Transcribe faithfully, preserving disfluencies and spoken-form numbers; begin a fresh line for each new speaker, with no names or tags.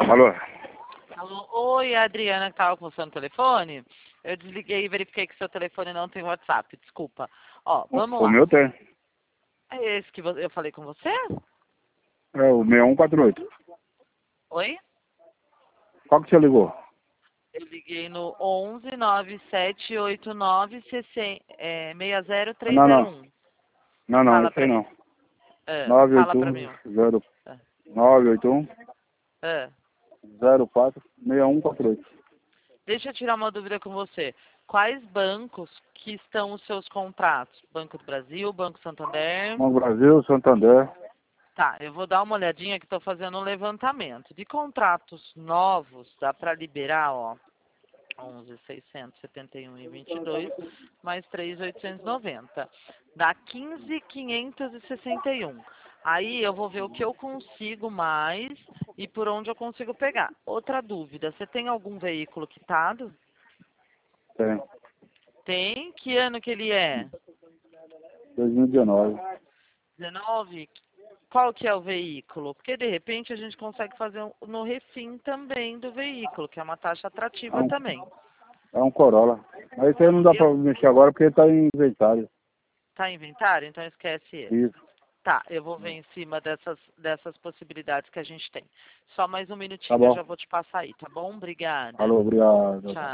Alô?
Alô, oi, a Adriana que estava com o seu telefone. Eu desliguei e verifiquei que seu telefone não tem WhatsApp, desculpa. Ó, vamos
O
lá.
meu tem.
É esse que vo- eu falei com você?
É o seis um quatro oito.
Oi?
Qual que você ligou?
Eu liguei no onze nove sete oito nove seis zero três
Não,
zero
não.
um.
Não, não,
Fala
esse
pra
aí
mim.
não.
É, fala pra mim.
nove oito um zero
É,
nove oito um
é.
zero quatro seis um quatro oito.
Deixa eu tirar uma dúvida com você. Quais bancos que estão os seus contratos? Banco do Brasil, Banco Santander?
Banco Brasil, Santander.
Tá, eu vou dar uma olhadinha que estou fazendo um levantamento. De contratos novos, dá para liberar, ó, onze mil seiscentos e setenta e um e vinte e dois, mais três mil oitocentos e noventa. Dá quinze mil quinhentos e sessenta e um. Aí eu vou ver o que eu consigo mais e por onde eu consigo pegar. Outra dúvida, você tem algum veículo quitado?
Tem.
Tem? Que ano que ele é?
dois mil e dezenove.
dezenove? Qual que é o veículo? Porque de repente a gente consegue fazer um- no refim também do veículo, que é uma taxa
É
atrativa
um,
também.
é um Corolla. Mas esse aí não dá pra
Eu,
mexer agora porque ele tá em inventário.
tá em inventário? Então esquece ele.
Isso.
Tá, eu vou ver em cima dessas, dessas possibilidades que a gente tem. Só mais um
Tá
minutinho eu
bom.
já vou te passar aí, tá bom? Obrigada.
Alô, obrigado.
Tchau.